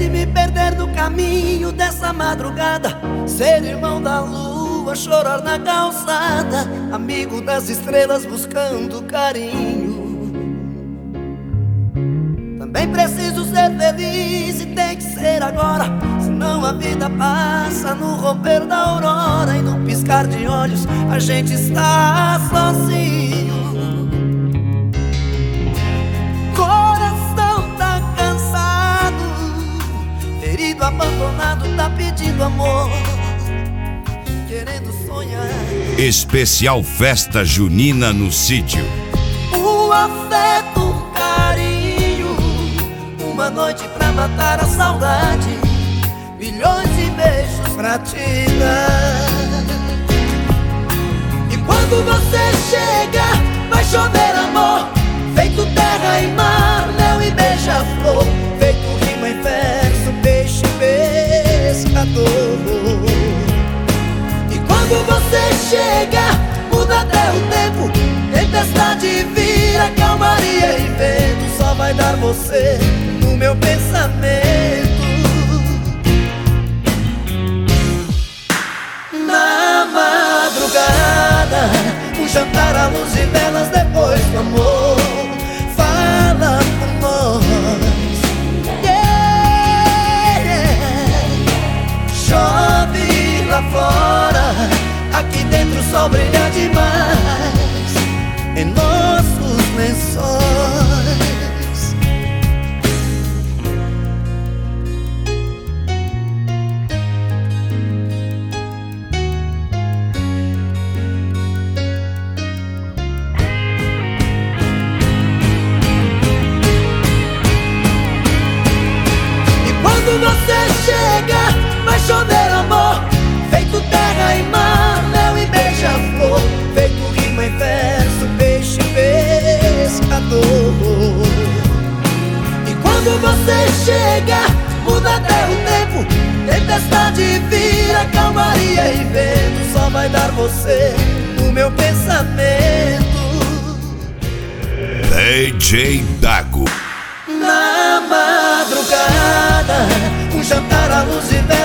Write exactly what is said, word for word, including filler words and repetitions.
de me perder no caminho dessa madrugada, ser irmão da lua, chorar na calçada, amigo das estrelas buscando carinho. Também preciso ser feliz e tem que ser agora, senão a vida passa no romper da aurora, e no piscar de olhos a gente está sozinho. Coração tá cansado, ferido, abandonado, tá pedindo amor, querendo sonhar. Especial festa junina no sítio. O afeto, o carinho, uma noite pra matar a saudade, milhões de beijos pra te dar. E quando você chega, vai chover amor, feito terra e mar, mel e beija-flor, feito rima em verso, peixe pescador. E quando você chega, muda até o tempo, tempestade vira calmaria e vento, só vai dar você no meu pensamento. Na madrugada, um jantar à luz de velas depois do amor, fala por nós, yeah. Chove lá fora, aqui dentro o sol brilha demais em nossos lençóis. Quando você chega, vai chover amor, feito terra e mar, mel e beija-flor, feito rima em verso, peixe pescador. E quando você chega, muda até o tempo, tempestade vira calmaria e vento, só vai dar você no meu pensamento. D J Dago. Na madrugada, um jantar à luz de velas